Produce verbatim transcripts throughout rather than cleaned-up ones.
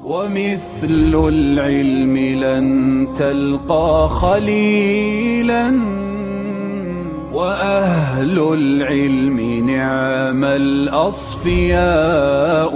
ومثل العلم لن تلقى خليلا وأهل العلم نعم الأصفياء.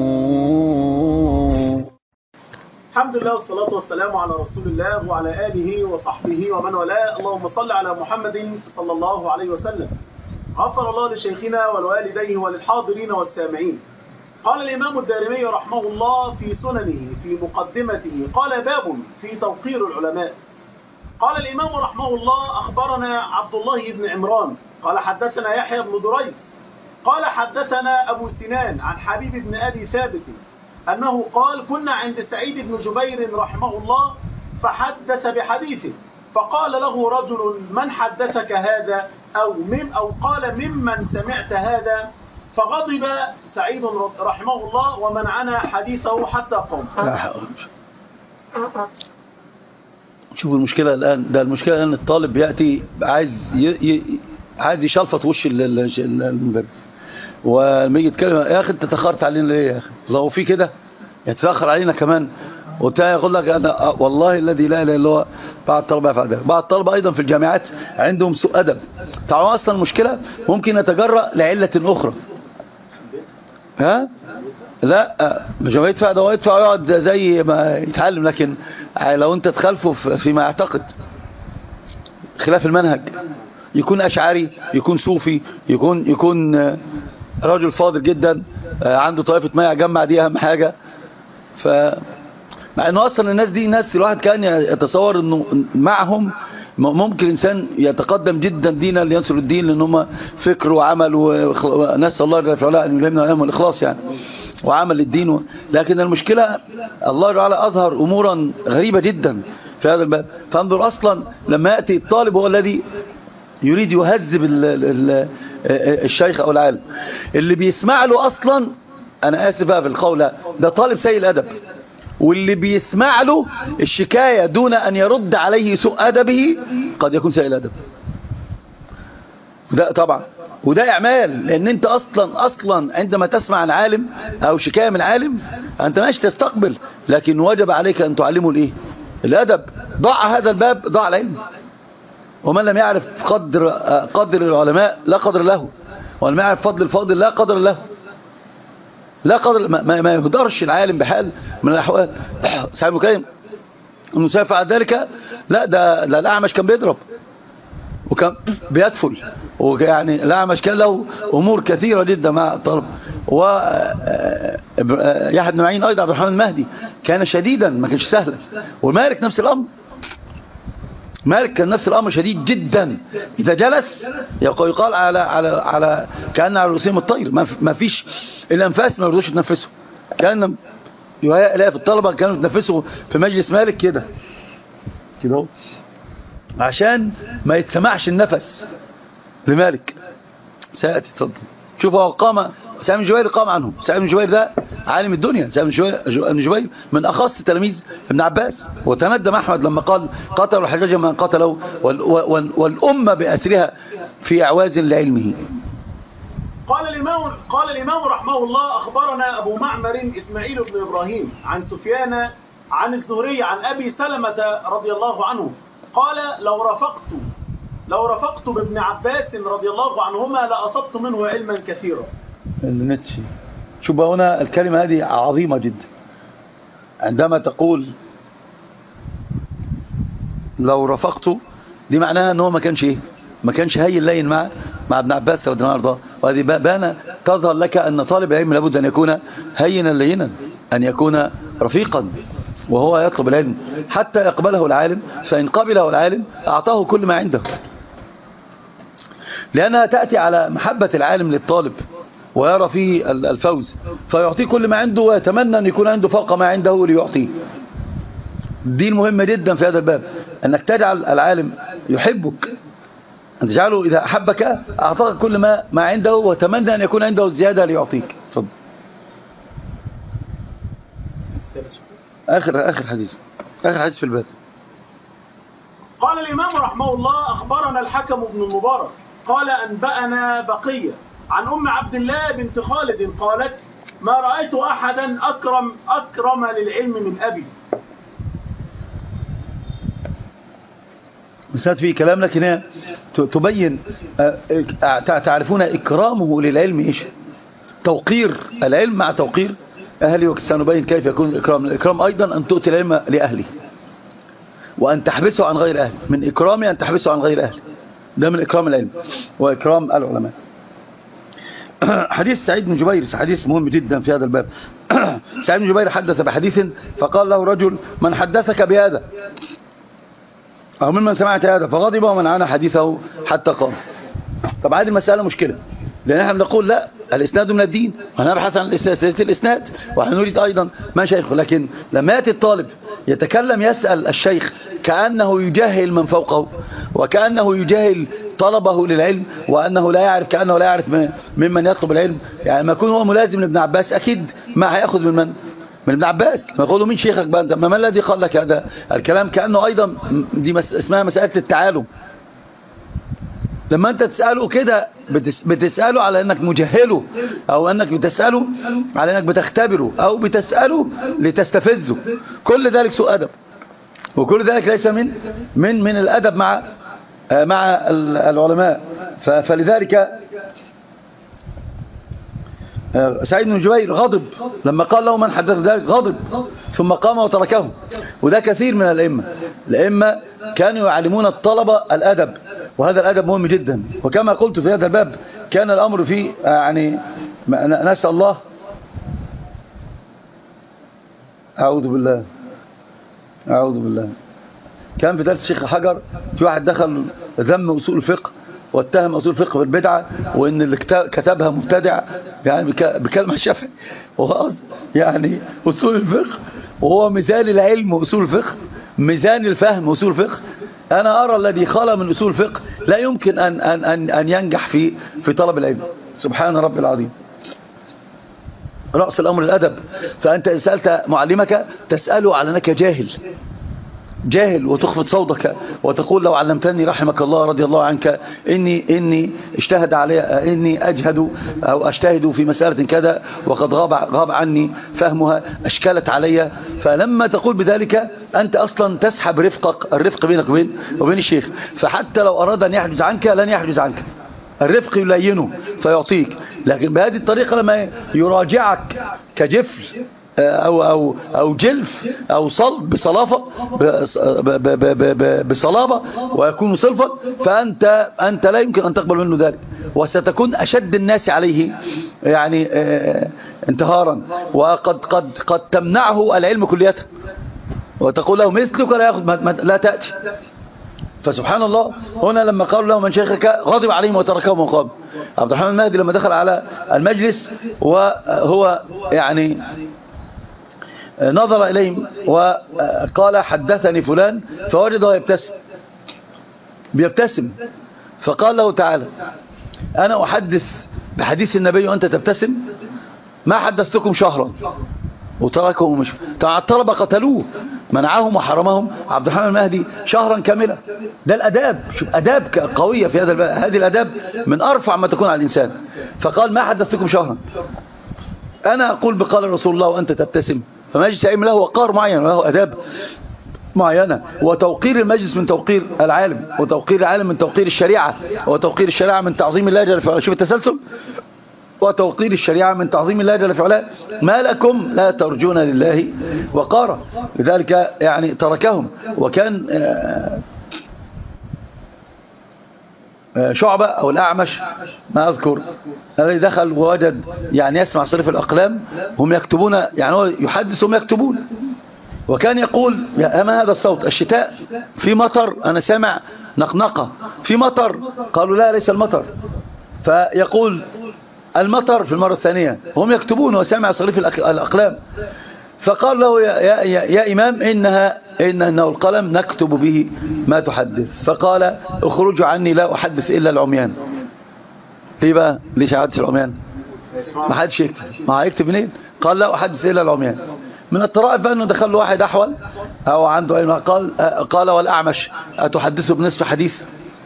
الحمد لله والصلاة والسلام على رسول الله وعلى آله وصحبه ومن والاه. اللهم صل على محمد صلى الله عليه وسلم. غفر الله لشيخنا ولوالديه وللحاضرين والسامعين. قال الإمام الدارمي رحمه الله في سننه في مقدمته، قال باب في توقير العلماء. قال الإمام رحمه الله: أخبرنا عبد الله بن عمران قال حدثنا يحيى بن دريس قال حدثنا أبو سنان عن حبيب بن أبي ثابت أنه قال: كنا عند سعيد بن جبير رحمه الله فحدث بحديثه، فقال له رجل: من حدثك هذا؟ أو مم أو قال: ممن سمعت هذا؟ فغضب سعيد رحمه الله ومنعنا حديثه حتى قام. شوفوا المشكلة الآن، ده المشكلة الآن الطالب يأتي عايز ي... ي... عايز يشلفط وش المدرس، ولما يجي يتكلم: يا أخي أنت تأخرت علينا ليه يا أخي؟ لو في كده يتأخر علينا كمان. وتاني يقول لك: أنا والله الذي لا إله إلا هو بعض الطلبة يفعل ذلك. بعض الطلبة أيضا في الجامعات عندهم سوء أدب. تعالوا أصلا المشكلة ممكن يتجرأ لعلة أخرى. ها؟ لا، مش هو يدفع، ده هو يدفع ويقعد زي ما يتعلم، لكن لو أنت تخالفه فيما يعتقد خلاف المنهج، يكون أشعري، يكون صوفي، يكون يكون رجل فاضل جدا عنده طائفة ما يجمع، دي أهم حاجة. ف مع انه اصلا الناس دي ناس الواحد كان يتصور انه معهم ممكن الانسان يتقدم جدا دينا لينصر الدين، لان هم فكر وعمل، ونسال الله جل وعلا ان يلهمنا واياهم الاخلاص يعني وعمل للدين و... لكن المشكله الله تعالى اظهر امورا غريبه جدا في هذا الباب. فانظر اصلا لما ياتي الطالب هو الذي يريد يهذب ال... ال... الشيخ او العالم اللي بيسمع له، اصلا انا اسف بقى في القول، ده طالب سيء الادب، واللي بيسمع له الشكاية دون أن يرد عليه سوء أدبه قد يكون سيء الأدب. ده طبعا، وده إعمال، لأن أنت أصلا أصلا عندما تسمع عن عالم أو شكاية من عالم أنت ماشي تستقبل، لكن وجب عليك أن تعلمه الإيه؟ الأدب. ضع هذا الباب، ضع العلم. ومن لم يعرف قدر قدر العلماء لا قدر له، ومن لم يعرف فضل الفاضل لا قدر له. لا قدر، ما, ما يقدرش العالم بحال من الأحوال. سعيد مكيم المسافة على ذلك، لا ده, ده الأعمش كان بيضرب وكان بيدفل، ويعني الأعمش كان له أمور كثيرة جدا مع الطلب. ويحيى بن معين أيضا عبد الرحمن المهدي كان شديدا، ما كانش سهلا. ومالك نفس الأمر، مالك كان نفس الأمر شديد جدا. إذا جلس يقال على على على كأن على رؤوسهم الطير، ما فيش الأنفاس ما يرضوش يتنفسوا. كان يلاقي في الطلبة كانوا يتنفسوا في مجلس مالك كده كده عشان ما يتسمعش النفس لمالك. سيأتي تفضل. شوف، هو قام سعيد بن جبير، قام عنهم. سعيد بن جبير ده عالم الدنيا. سعيد بن جبير من أخص تلاميذ ابن عباس، وتندم أحمد لما قال: قتلوا الحجاج من قتلوا والأمة بأسرها في أعواز لعلمه. قال الإمام قال الإمام رحمه الله: أخبرنا أبو معمر إسماعيل بن إبراهيم عن سفيان عن الزهري عن أبي سلمة رضي الله عنه قال: لو رفقت لو رفقت بابن عباس رضي الله عنهما لأصبت منه علما كثيرا. النتشي. شوف هنا الكلمة هذه عظيمة جدا. عندما تقول لو رفقت، دي معناها أنه ما كانش إيه؟ ما كانش هين لين مع مع ابن عباس رضي الله عنه. وهذه بانة تظهر لك أن طالب العلم لابد أن يكون هينا لينا، أن يكون رفيقا وهو يطلب العلم حتى يقبله العالم. فإن قبله العالم أعطاه كل ما عنده، لأنها تأتي على محبة العالم للطالب ويرى فيه الفوز، فيعطيه كل ما عنده ويتمنى أن يكون عنده فوق ما عنده ليعطيه. دي المهمة جدا في هذا الباب، أنك تجعل العالم يحبك، أن تجعله إذا أحبك أعطاك كل ما ما عنده وتمنى أن يكون عنده الزيادة ليعطيك. تفضل. آخر آخر حديث آخر حديث في الباب. قال الإمام رحمه الله: أخبرنا الحكم بن المبارك قال: أنبأنا بقية عن أم عبد الله بنت خالد قالت: ما رأيت أحدا أكرم أكرم للعلم من أبي. مسات في كلام، لكن تبين تعرفون إكرامه للعلم إيش؟ توقير العلم مع توقير أهلي، وسنبين كيف يكون الإكرام. الإكرام أيضا أن تؤتي العلم لأهلي وأن تحبسه عن غير أهلي. من إكرامي أن تحبسه عن غير أهلي، ده من إكرام العلم وإكرام العلماء. حديث سعيد بن جبير حديث مهم جدا في هذا الباب. سعيد بن جبير حدث بحديث فقال له رجل: من حدثك بهذا؟ أو ممن سمعت هذا؟ فغضب ومنعنا حديثه حتى قام. طب هذه المسألة مشكلة، لأن احنا بنقول لا، الإسناد من الدين، هنبحث عن الإسناد ونحن نريد أيضا ما شيخه. لكن لما يأتي الطالب يتكلم يسأل الشيخ كأنه يجهل من فوقه، وكأنه يجهل طلبه للعلم، وأنه لا يعرف، كأنه لا يعرف ممن يطلب العلم. يعني ما يكون هو ملازم لابن عباس أكيد ما هيأخذ من من؟ من ابن عباس. ما يقولوا مين شيخك بقى انت؟ ما الذي قال لك هذا الكلام؟ كأنه أيضا دي اسمها مسألة التعالم. لما انت تسأله كده بتسأله على انك مجهله، او انك بتسأله على انك بتختبره، او بتسأله لتستفزه. كل ذلك سوء أدب، وكل ذلك ليس من من من الأدب مع مع العلماء. فلذلك سعيد بن جبير غضب لما قال له من حدث ذلك، غضب ثم قام وتركه. وده كثير من الأئمة. الأئمة كانوا يعلمون الطلبة الأدب، وهذا الأدب مهم جدا. وكما قلت في هذا الباب كان الأمر فيه يعني نسأل الله، أعوذ بالله أعوذ بالله كان في درس الشيخ حجر في واحد دخل ذم أصول الفقه واتهم أصول الفقه بالبدعة، وإن اللي كتبها مبتدع، يعني بكلمة الشافعي، وهو يعني أصول الفقه وهو ميزان العلم وأصول الفقه، ميزان الفهم وأصول الفقه. أنا أرى الذي خلى من أصول الفقه لا يمكن أن أن أن أن ينجح في في طلب العلم. سبحان ربي العظيم. رأس الأمر الأدب. فأنت إن سألت معلمك تسأله على أنك جاهل جاهل وتخفض صوتك وتقول: لو علمتني رحمك الله رضي الله عنك إني إني اجتهد علي إني أجهد أو أجتهد في مسألة كذا وقد غاب غاب عني فهمها، أشكلت علي. فلما تقول بذلك أنت أصلا تسحب رفقك، الرفق بينك وبين وبين الشيخ. فحتى لو أراد أن يحجز عنك لن يحجز عنك، الرفق يلينه فيعطيك. لكن بهذه الطريقة لما يراجعك كجفل أو أو أو جلف أو صلب بصلافة بصلابة ويكون صلفا، فأنت أنت لا يمكن أن تقبل منه ذلك، وستكون أشد الناس عليه يعني انتهارا، وقد قد قد تمنعه العلم كليته، وتقول له مثلك لا يأخذ لا تأتي. فسبحان الله، هنا لما قالوا له من شيخك غضب عليهم وتركهم وقام. عبد الرحمن المهدي لما دخل على المجلس وهو يعني نظر إليهم وقال: حدثني فلان، فوجده يبتسم بيبتسم فقال له: تعالى أنا أحدث بحديث النبي وأنت تبتسم؟ ما حدثتكم شهرا وتركهم ومشوا. طبعا الطلبة قتلوه، منعهم وحرمهم عبد الرحمن المهدي شهرا كاملا. ده الأداب، شوف أداب قوية في هذا الباب. هذه الأداب من أرفع ما تكون على الإنسان. فقال: ما حدثتكم شهرا، أنا أقول بقال رسول الله وأنت تبتسم. فمجلس العلم له وقار معين وله أداب معينة، وتوقير المجلس من توقير العالم، وتوقير العالم من توقير الشريعة، وتوقير الشريعة من تعظيم الله جل في علاه. شوف التسلسل. وتوقير الشريعة من تعظيم الله جل في علاه. ما لكم لا ترجون لله وقارا. لذلك يعني تركهم. وكان شعبة أو الأعمش ما أذكر الذي دخل ووجد يعني يسمع صريف الأقلام هم يكتبون، يعني هو يحدث هم يكتبون. وكان يقول: يا أما هذا الصوت؟ الشتاء في مطر، أنا سامع نقنقة في مطر. قالوا: لا ليس المطر. فيقول: المطر في المرة الثانية. هم يكتبون وسامع صريف الأقلام. فقال له: يا, يا, يا إمام إنها إن إنه القلم نكتب به ما تحدث. فقال: اخرجوا عني لا أحدث إلا العميان. ليه بقى؟ ليش أحدث العميان؟ ما حدش يكتب، ما هيكتب منين؟ قال: لا أحدث إلا العميان. من الطرائف بقى أنه دخل له واحد أحول أو عنده علم، قال قال والأعمش أتحدثه بنصف حديث؟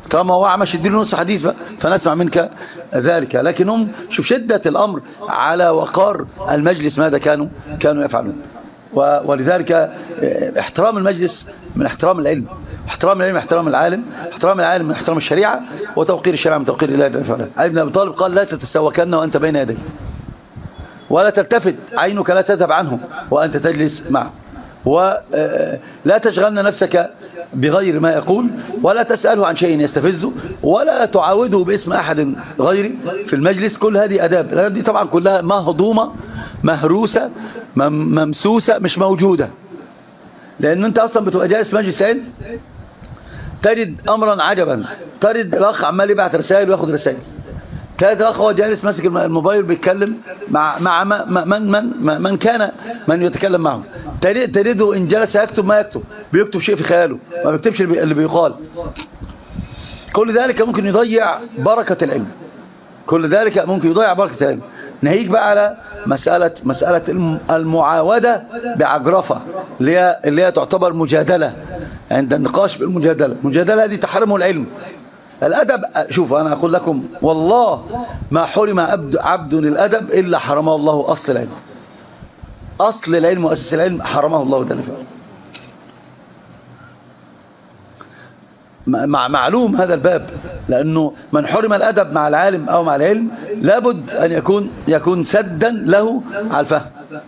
طالما هو أعمش اديله نص حديث بقى فنسمع منك ذلك. لكن هم شوف شدة الأمر على وقار المجلس ماذا كانوا كانوا يفعلون. ولذلك احترام المجلس من احترام العلم، احترام العلم احترام العالم، احترام العالم من احترام الشريعة، وتوقير الشريعة من توقير الله جل وعلا. علي بن أبي طالب قال لا تتسوكن وأنت بين يديه، ولا تلتفت عينك لا تذهب عنه وأنت تجلس معه، ولا تشغلن نفسك بغير ما يقول، ولا تسأله عن شيء يستفزه، ولا تعاوده باسم أحد غيري في المجلس. كل هذه أداب. الأداب دي طبعا كلها مهضومة مهروسة ممسوسة مش موجودة، لأن أنت أصلا بتبقى جالس مجلس علم تجد أمرا عجبا، تجد الأخ عمال يبعت رسائل وياخد رسائل، تجد الأخ هو جالس ماسك الموبايل بيتكلم مع مع من من من كان من يتكلم معه، تجده إن جلس يكتب ما يكتب، بيكتب شيء في خياله ما بيكتبش اللي بيقال. كل ذلك ممكن يضيع بركة العلم، كل ذلك ممكن يضيع بركة العلم. نهيك بقى على مسألة مسألة المعاودة بعجرفة اللي هي اللي هي تعتبر مجادلة عند النقاش بالمجادلة. المجادلة دي تحرمه العلم. الأدب شوف أنا أقول لكم والله ما حرم عبد, عبد الأدب إلا حرمه الله أصل العلم. أصل العلم وأساس العلم حرمه الله جل وعلا. مع معلوم هذا الباب، لأنه من حرم الأدب مع العالم أو مع العلم لابد أن يكون يكون سدا له على الفهم.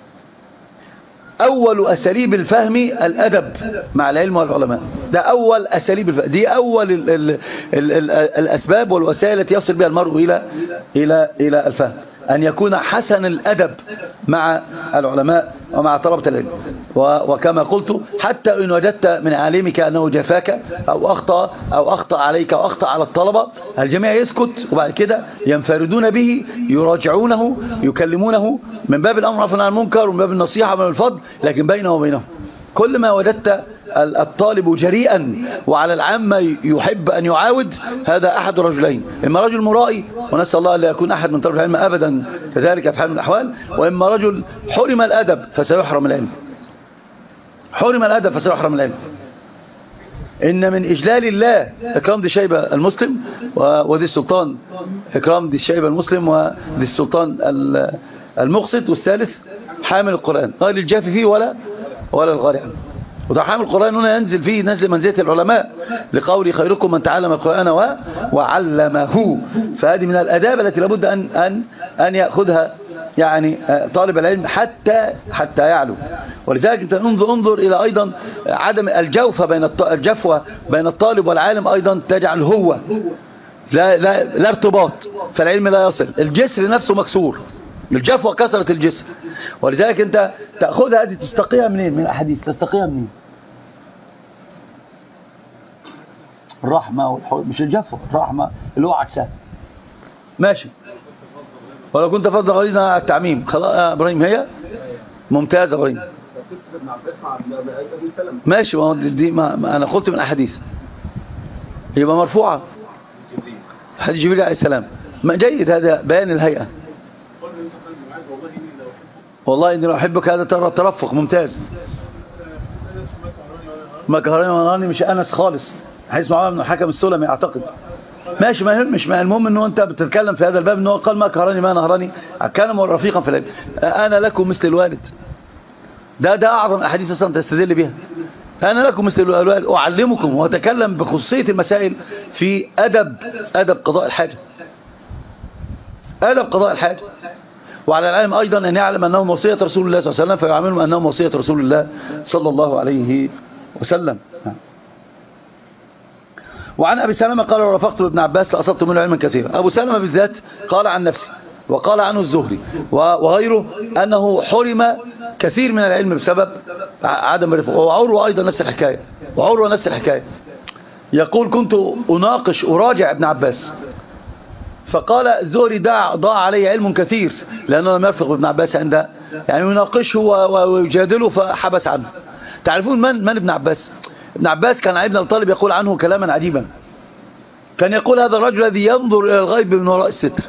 أول أساليب الفهم الأدب مع العلم والعلماء، ده أول أساليب الفهم، دي أول ال ال ال ال الأسباب والوسائل التي يصل بها المرء إلى إلى إلى الفهم، أن يكون حسن الأدب مع العلماء ومع طلبة العلم. وكما قلت حتى إن وجدت من عالمك أنه جفاك أو أخطأ أو أخطأ عليك أو أخطأ على الطلبة، الجميع يسكت وبعد كده ينفردون به، يراجعونه، يكلمونه من باب الأمر عن المنكر ومن باب النصيحة ومن الفضل، لكن بينه وبينهم كل ما وجدت الطالب جريئا وعلى العامة يحب أن يعاود، هذا أحد رجلين: إما رجل مرائي ونسأل الله أن لا يكون أحد من طلب العلم أبدا كذلك في حال من الأحوال، وإما رجل حرم الأدب فسيحرم العلم. حرم الأدب فسيحرم العلم. إن من إجلال الله إكرام ذي الشيبة المسلم وذي السلطان، إكرام ذي الشيبة المسلم وذي السلطان المقسط، والثالث حامل القرآن غير الجافي فيه ولا ولا الغاري عنه. وده حامل القرآن هنا ينزل فيه نزل منزلة العلماء لقول خيركم من تعلم القرآن وعلمه. فهذه من الآداب التي لابد أن أن أن يأخذها يعني طالب العلم حتى حتى يعلو. ولذلك انت انظر انظر إلى أيضا عدم الجوفة بين الجفوة بين الطالب والعالم، أيضا تجعل هو لا لا لا ارتباط، فالعلم لا يصل، الجسر نفسه مكسور، الجفوة كسرت الجسر. ولذلك انت تأخذها هذه تستقيها منين؟ من الأحاديث تستقيها منين؟ الرحمة والحب، مش الجفوة، الرحمة اللي هو عكسها. ماشي. ولو كنت فضل غريضا على التعميم خلاص يا ابراهيم، هي ممتازة ابراهيم. ماشي. دي ما انا قلت من الاحاديث يبقى مرفوعة، حديث جبريل عليه السلام. ما جيد هذا بيان الهيئة. والله إني لو أحبك، هذا ترى ترفق ممتاز. ما كهراني ونراني مش أنس خالص، حيث معاوية بن الحكم السلمي أعتقد. ماشي ما يهمش، ما المهم أنه أنت بتتكلم في هذا الباب أنه قال ما كهراني ما نهراني، كان رفيقا في العلم. أنا لكم مثل الوالد، ده ده أعظم أحاديث أصلا تستدل بها. أنا لكم مثل الوالد أعلمكم، وأتكلم بخصوصية المسائل في أدب أدب قضاء الحاجة، أدب قضاء الحاجة. وعلى العالم أيضا أن يعلم أنه وصية رسول الله صلى الله عليه وسلم، فيعاملهم أنهم وصية رسول الله صلى الله عليه وسلم. وعن أبي سلمة قال رفقت ابن عباس لأصبت منه علما كثيرا. أبو سلمة بالذات قال عن نفسه، وقال عنه الزهري وغيره أنه حرم كثير من العلم بسبب عدم الرفق. وعروة أيضا نفس الحكاية، وعروة نفس الحكاية يقول كنت أناقش أراجع ابن عباس، فقال الزهري ضاع ضاع علي علم كثير لأنه لم يرفق بابن عباس عند يعني يناقشه ويجادله فحبس عنه. تعرفون من من ابن عباس؟ ابن عباس كان ابن الطالب يقول عنه كلاما عجيبا، كان يقول هذا الرجل الذي ينظر إلى الغيب من وراء الستر،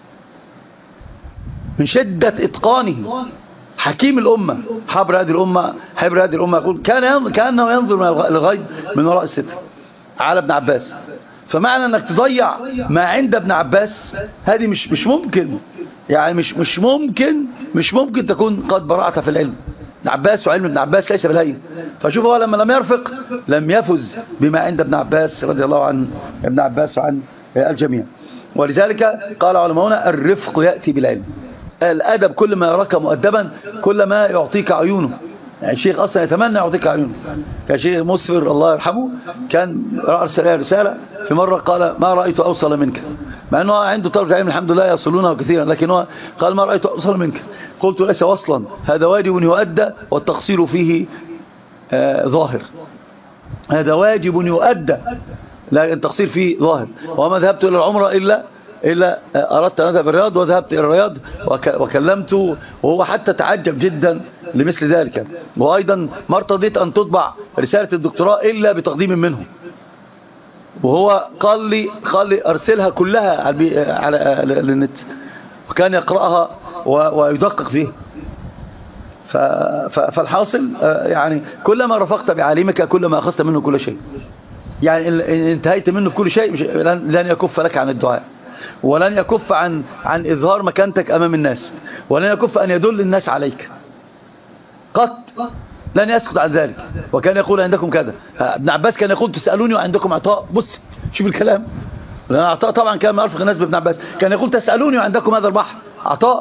من شدة إتقانه، حكيم الأمة، حبر هذه الأمة، حبر هذه الأمة، يقول كان كأنه ينظر إلى الغيب من وراء الستر على ابن عباس. فمعنى انك تضيع ما عند ابن عباس هذه مش مش ممكن، يعني مش مش ممكن مش ممكن تكون قد برعت في العلم. ابن عباس وعلم ابن عباس ليس بالهين. فشوف هو لما لم يرفق لم يفز بما عند ابن عباس رضي الله عن ابن عباس وعن الجميع. ولذلك قال علماؤنا الرفق يأتي بالعلم. الأدب كل ما يراك مؤدبا كل ما يعطيك عيونه. يعني الشيخ أصلا يتمنى يعطيك عيونه. كان شيخ مسفر الله يرحمه كان أرسل رسالة في مرة قال ما رأيت أوصل منك، مع أنه عنده طلبة علم الحمد لله يصلونه كثيرا، لكن هو قال ما رأيت أوصل منك. قلت ليس وصلا، هذا واجب يؤدى والتقصير فيه آه ظاهر. هذا واجب يؤدى لا التقصير فيه ظاهر. وما ذهبت إلى العمرة إلا إلا أردت أن أذهب الرياض وذهبت إلى الرياض وكلمته، وهو حتى تعجب جدا لمثل ذلك. وأيضا ما ارتضيت أن تطبع رسالة الدكتوراه إلا بتقديم منه، وهو قال لي قال لي أرسلها كلها على النت، وكان يقرأها ويدقق فيه. فالحاصل يعني كلما رفقت بعالمك كلما أخذت منه كل شيء. يعني إن انتهيت منه كل شيء لن يكف لك عن الدعاء، ولن يكف عن عن إظهار مكانتك أمام الناس، ولن يكف أن يدل الناس عليك قط، لن يسقط عن ذلك. وكان يقول عندكم كذا، ابن عباس كان يقول تسألوني وعندكم عطاء. بص شوف الكلام، لأن عطاء طبعا كان ما أرفق الناس بابن عباس. كان يقول تسألوني وعندكم هذا البحر عطاء.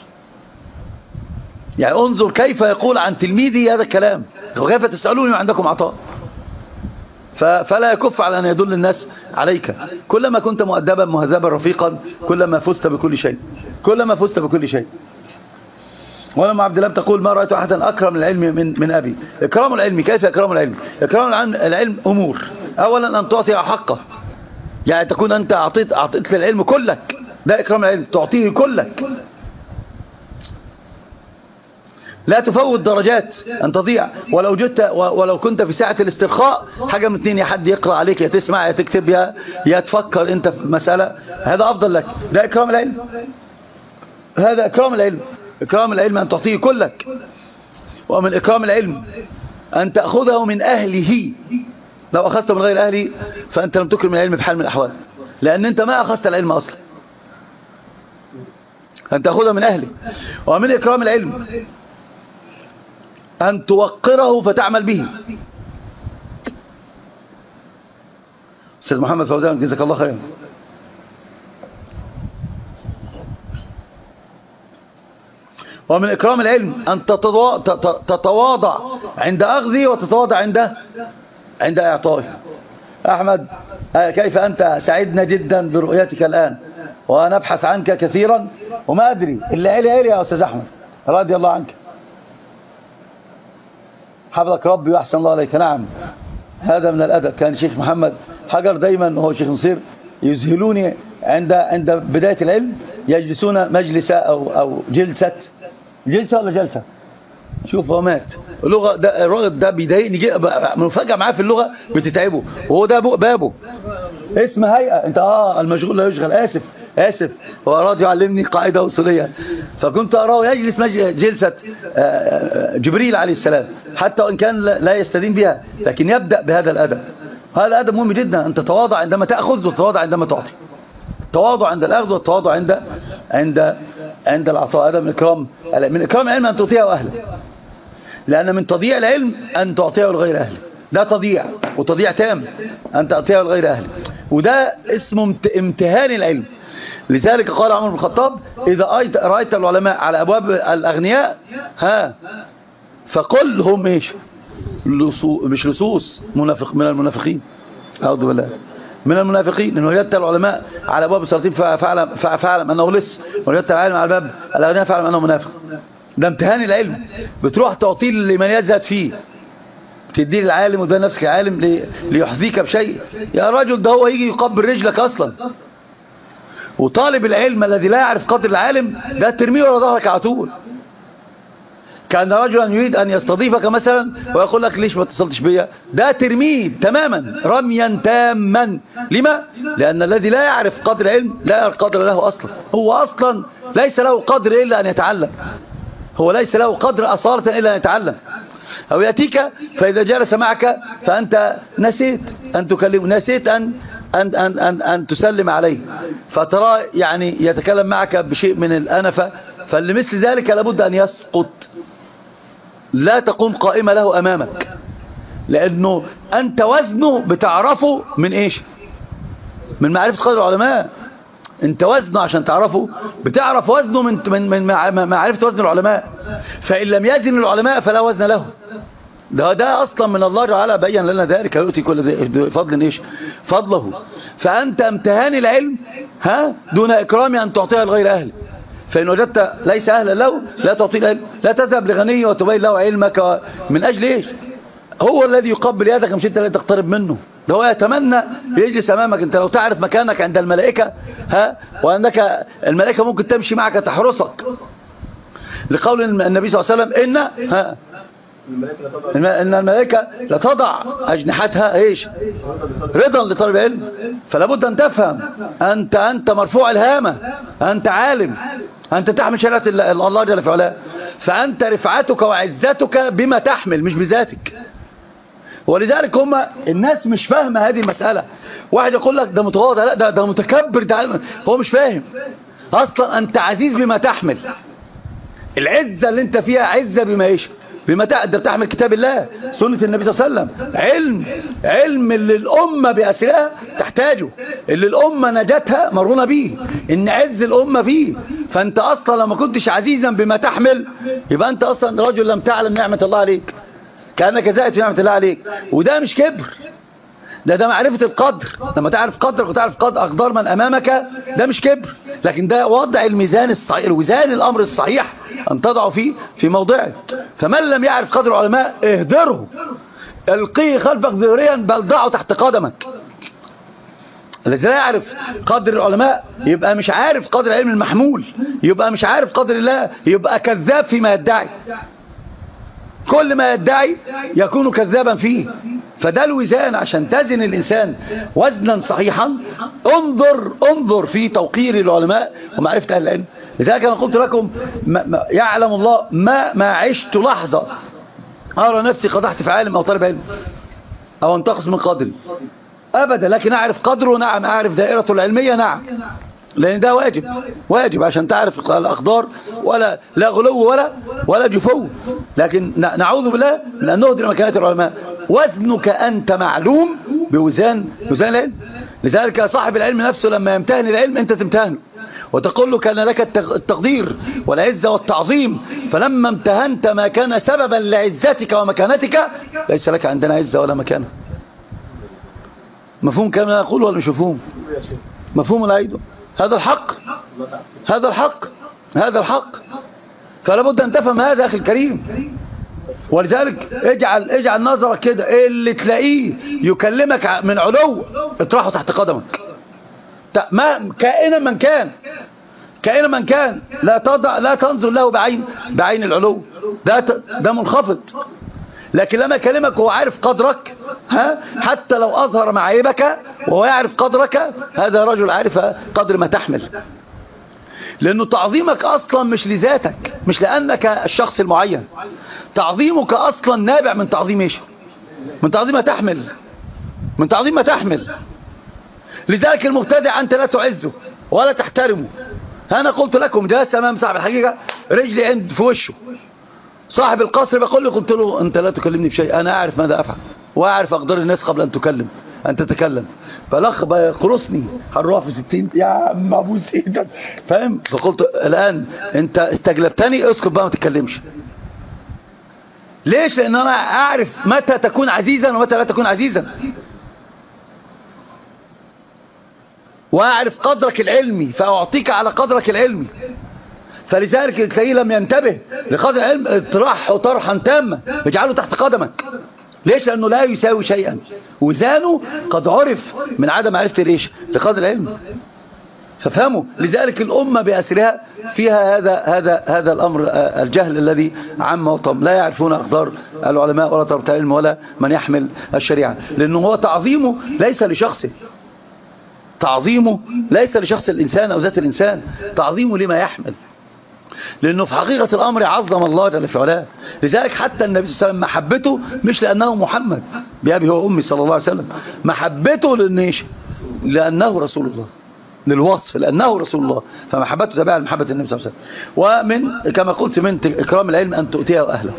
يعني انظر كيف يقول عن تلميذي هذا الكلام، وكيف تسألوني وعندكم عطاء. فلا يكف على أن يدل الناس عليك. كلما كنت مؤدبا مهذبا رفيقا كلما فزت بكل شيء، كلما فزت بكل شيء. ولما عبد الله تقول ما رأيت أحدا أكرم العلم من من أبي. إكرام العلم كيف إكرام العلم؟ إكرام العلم, العلم أمور. أولا أن تعطي حقه، يعني تكون أنت أعطيت أعطيت للعلم كلك، ده إكرام العلم، تعطيه كلك، لا تفوت درجات أن تضيع. ولو جئت ولو كنت في ساعة الاسترخاء حاجة من اثنين، يا حد يقرأ عليك، يا تسمع، يا تكتب، يا يا تفكر أنت في مسألة، هذا أفضل لك. ده إكرام العلم، هذا إكرام العلم. إكرام العلم أن تعطيه كلك. ومن إكرام العلم أن تأخذه من أهله. لو أخذته من غير أهله فأنت لم تكرم العلم بحال من الأحوال، لأن أنت ما أخذت العلم أصلا، أن تأخذه من أهله. ومن إكرام العلم أن توقره فتعمل به. أستاذ محمد فوزان جزاك الله خيرا. ومن إكرام العلم أن تتواضع عند أخذه وتتواضع عند عند إعطائه. أحمد كيف أنت؟ سعدنا جدا برؤيتك الآن ونبحث عنك كثيرا وما أدري إلا إلي إلي يا أستاذ أحمد رضي الله عنك، حفظك ربي وأحسن الله عليك. نعم هذا من الأدب. كان الشيخ محمد حجر دايما وهو شيخ نصير يذهلوني عند عند بداية العلم، يجلسون مجلسة أو أو جلسة جلسة ولا جلسة، شوف هو مات اللغة ده، الراجل ده بيضايقني مفاجأة معاه في اللغة بتتعبه، وهو ده بابه اسم هيئة. انت اه المشغول لا يشغل. اسف اسف هو اراد يعلمني قاعدة اصولية، فكنت اراه يجلس جلسة جبريل عليه السلام، حتى وان كان لا يستدين بها، لكن يبدأ بهذا الادب. هذا ادب مهم جدا، ان تتواضع عندما تأخذ وتتواضع عندما تعطي. التواضع عند الأخذ والتواضع عند عند عند العطاء. هذا من إكرام من إكرام العلم أن تعطيه أهله، لأن من تضييع العلم أن تعطيه لغير أهله. ده تضييع، وتضييع تام أن تعطيه لغير أهله، وده اسمه امتهان العلم. لذلك قال عمر بن الخطاب إذا رأيت العلماء على أبواب الأغنياء ها فقل هم إيش مش لصوص منافق من المنافقين، أعوذ بالله من المنافقين. إن وجدت العلماء على أبواب السلاطين فاعلم, فاعلم أنه لص، وجدت العالم على باب الأغنياء فاعلم أنه منافق. ده امتهان العلم، بتروح تعطيه لمن يزهد فيه، تديه للعالم وتبين نفسك عالم ليحظيك بشيء. يا رجل ده هو يجي يقبل رجلك أصلا. وطالب العلم الذي لا يعرف قدر العالم ده ترميه ولا ظهرك على طول. كان رجلا يريد أن يستضيفك مثلا ويقول لك ليش ما اتصلتش بيا، ده ترميه تماما رميا تاما. لما؟ لأن الذي لا يعرف قدر العلم لا يعرف قدر له أصلا. هو أصلا ليس له قدر إلا أن يتعلم، هو ليس له قدر أصالة إلا أن يتعلم. أو يأتيك فإذا جلس معك فأنت نسيت أن تكلمه، نسيت أن أن, أن, أن, أن تسلم عليه فترى يعني يتكلم معك بشيء من الأنفة، فلمثل ذلك لابد أن يسقط، لا تقوم قائمة له أمامك، لأنه أنت وزنه بتعرفه من إيش؟ من معرفة قدر العلماء. أنت وزنه عشان تعرفه بتعرف وزنه من من من معرفة وزن العلماء، فإن لم يزن العلماء فلا وزن له. ده ده أصلا من الله تعالى بيّن لنا ذلك، يؤتي كل فضل إيش؟ فضله. فأنت امتهان العلم ها دون إكرام أن تعطيها لغير أهله، فإن وجدت ليس أهلا له لا تعطيه العلم. لا تذهب لغني وتبين له علمك من أجل إيش؟ هو الذي يقبل يدك مش أنت الذي تقترب منه، ده هو يتمنى يجلس أمامك. أنت لو تعرف مكانك عند الملائكة ها وأنك الملائكة ممكن تمشي معك تحرسك، لقول النبي صلى الله عليه وسلم إن ها إن الملائكة لتضع أجنحتها إيش؟ رضا لطالب العلم. فلا بد أن تفهم أنت أنت مرفوع الهامة، أنت عالم، أنت تحمل شريعة الله جل في علاه، فأنت رفعتك وعزتك بما تحمل مش بذاتك. ولذلك هم الناس مش فاهمة هذه المسألة. واحد يقول لك ده متواضع، لا ده ده متكبر، ده هو مش فاهم أصلا. أنت عزيز بما تحمل، العزة اللي أنت فيها عزة بما إيش؟ بما تقدر تحمل كتاب الله سنة النبي صلى الله عليه وسلم، علم علم اللي الأمة بأسرها تحتاجه، اللي الأمة نجتها مرونة به، إن عز الأمة فيه. فأنت أصلا لما كنتش عزيزا بما تحمل يبقى أنت أصلا رجل لم تعلم نعمة الله عليك، كأنك زائد في نعمة الله عليك. وده مش كبر، ده ده معرفة القدر. لما تعرف قدرك وتعرف قدر أقدار من أمامك ده مش كبر، لكن ده وضع الميزان الصحيح، الوزان الأمر الصحيح أن تضعه فيه في موضعه. فمن لم يعرف قدر العلماء اهدره، القيه خلفك ظهريا بل ضعه تحت قدمك. الذي لا يعرف قدر العلماء يبقى مش عارف قدر العلم المحمول، يبقى مش عارف قدر الله، يبقى كذاب فيما يدعي. كل ما يدعي يكون كذابا فيه. فده الوزان، عشان تزن الإنسان وزنا صحيحا انظر انظر في توقير العلماء ومعرفة أهل العلم. لذلك أنا قلت لكم ما ما يعلم الله ما ما عشت لحظة أرى نفسي قدحت في عالم أو طالب علم أو انتقص من قدري أبدا، لكن أعرف قدره نعم، أعرف دائرته العلمية نعم، لأن ده واجب واجب عشان تعرف الأقدار، ولا لا غلو ولا ولا جفو. لكن نعوذ بالله من أن نهدر مكانات العلماء. وزنك أنت معلوم بوزان بوزان العلم. لذلك صاحب العلم نفسه لما يمتهن العلم أنت تمتهنه وتقول له كان لك التقدير والعزة والتعظيم، فلما امتهنت ما كان سببا لعزتك ومكانتك ليس لك عندنا عزة ولا مكانة. مفهوم كلام أنا أقول ولا مش مفهوم؟ مفهوم العيد. هذا الحق هذا الحق هذا الحق. فلا بد أن تفهم هذا أخي الكريم. ولذلك اجعل اجعل نظرك كده، اللي تلاقيه يكلمك من علو اطرحه تحت قدمك، ما كائنا من كان كائنا من كان لا تضع لا تنظر له بعين بعين العلو، ده ده منخفض. لكن لما يكلمك هو عارف قدرك ها، حتى لو أظهر معايبك وهو يعرف قدرك، هذا رجل عارف قدر ما تحمل. لأنه تعظيمك أصلا مش لذاتك، مش لأنك الشخص المعين، تعظيمك أصلا نابع من تعظيم إيش؟ من تعظيم ما تحمل، من تعظيم ما تحمل. لذلك المبتدع أنت لا تعزه ولا تحترمه. أنا قلت لكم جالس أمام صاحب الحقيقة رجلي عند في وشه، صاحب القصر بقول لي، قلت له أنت لا تكلمني بشيء، أنا أعرف ماذا أفعل وأعرف أقدار الناس قبل أن تكلم أن تتكلم. فالأخ بيقرصني هنروح في ستين يا عم أبو سيدك، فاهم؟ فقلت الآن أنت استجلبتني، اسكت بقى ما تتكلمش. ليش؟ لأن أنا أعرف متى تكون عزيزا ومتى لا تكون عزيزا، وأعرف قدرك العلمي فأعطيك على قدرك العلمي. فلذلك تلاقيه لم ينتبه لقدر العلم اطرحه طرحا تاما، اجعله تحت قدمك. ليش؟ لأنه لا يساوي شيئا، وزانه قد عرف من عدم معرفة ليش لقدر العلم. ففهموا. لذلك الأمة بأسرها فيها هذا هذا هذا الأمر، الجهل الذي عم وطم، لا يعرفون أقدار العلماء ولا طلبة العلم ولا من يحمل الشريعة. لأنه هو تعظيمه ليس لشخصه، تعظيمه ليس لشخص الإنسان أو ذات الإنسان، تعظيمه لما يحمل. لأنه في حقيقة الأمر عظم الله جل في علاه. لذلك حتى النبي صلى الله عليه وسلم محبته مش لأنه محمد بأبي هو أمي صلى الله عليه وسلم، محبته لأنه إيش؟ لأنه رسول الله، للوصف لأنه رسول الله، فمحبته تابعة لمحبة النبي صلى الله عليه وسلم. ومن كما قلت من إكرام العلم أن تؤتيه أهله.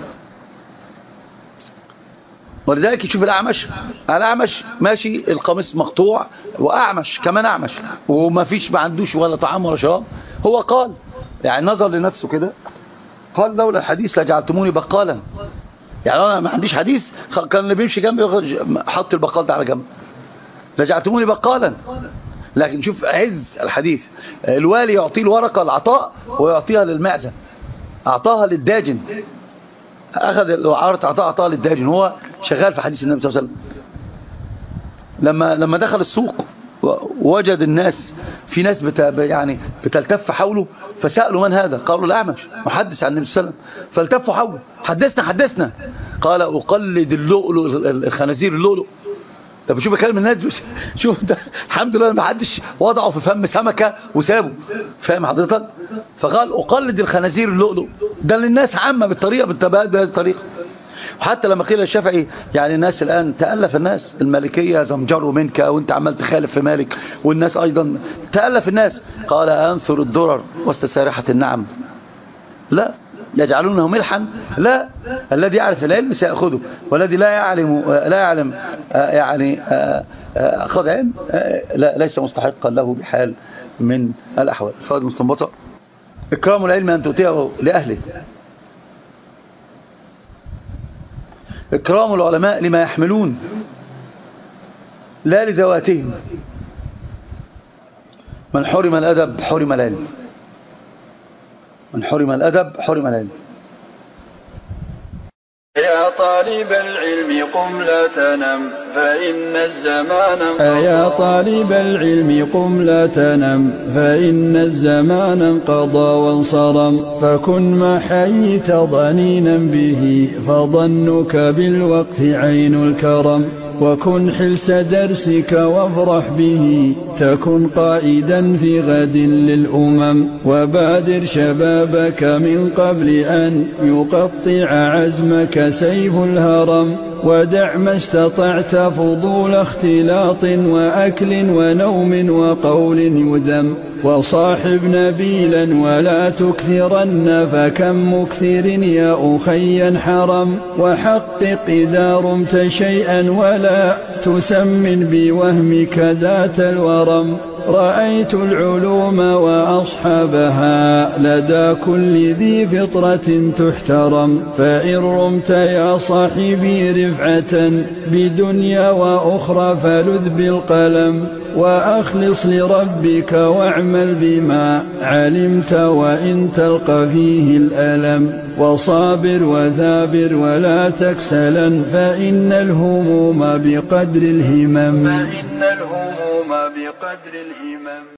ولذلك يشوف الأعمش، الأعمش ماشي القميص مقطوع وأعمش كمان أعمش وما فيش ما عندوش ولا طعام ولا شراب، هو قال يعني نظر لنفسه كده قال لولا الحديث لجعلتموني بقالا. يعني أنا ما عنديش حديث، كان اللي بيمشي جنبي حط البقال ده على جنب، لجعلتموني بقالا. لكن شوف عز الحديث، الوالي يعطيه الورقة العطاء ويعطيها للمعزة، أعطاها للداجن، أخذ العارة عطاء أعطاها للداجن، هو شغال في حديث النبي صلى الله عليه وسلم. لما لما دخل السوق وجد الناس في ناس بت يعني بتلتف حوله، فسألوا من هذا؟ قالوا الأعمش محدث عن النبي صلى الله عليه وسلم، فالتفوا حوله، حدثنا حدثنا. قال أقلد اللؤلؤ الخنازير اللؤلؤ. طب شوف كلام الناس، شوف ده الحمد لله ما حدش وضعه في فم سمكة وسابه، فاهم حضرتك؟ فقال أقلد الخنازير اللؤلؤ، ده للناس عامة بالطريقة بالتبادل بهذه الطريقة. وحتى لما قيل الشافعي يعني الناس الآن تألف، الناس المالكية زمجروا منك وانت عمال تخالف في مالك، والناس أيضا تألف الناس. قال أنثر الدرر واستسارحة النعم، لا يجعلونه ملحا، لا الذي يعرف العلم سيأخذه، والذي لا يعلم لا يعلم يعني أخذ علم لا ليس مستحقا له بحال من الأحوال. فهذه مستنبطة إكرام العلم أن تؤتيه لأهله. إكرام العلماء لما يحملون لا لذواتهم. من حرم الأدب حرم العلم، من حرم الأدب حرم العلم. يا طالب العلم قم لا تنم فإن الزمان يا طالب العلم قم لا تنم فإن الزمان انقضى وانصرم، فكن ما حييت ضنينا به فظنك بالوقت عين الكرم، وكن حلس درسك وافرح به تكن قائدا في غد للأمم، وبادر شبابك من قبل أن يقطع عزمك سيف الهرم، ودع ما استطعت فضول اختلاط وأكل ونوم وقول يذم، وصاحب نبيلا ولا تكثرن فكم مكثر يا أخي حرم، وحقق إذا رمت شيئا ولا تسمن بوهمك ذات الورم، رأيت العلوم وأصحابها لدى كل ذي فطرة تحترم، فإن رمت يا صاحبي رفعة بدنيا وأخرى فلذ بالقلم، وأخلص لربك واعمل بما علمت وإن تلقى فيه الألم، وصابر وثابر ولا تكسلا فإن الهموم بقدر الهمم، فإن الهموم بقدر الهمم.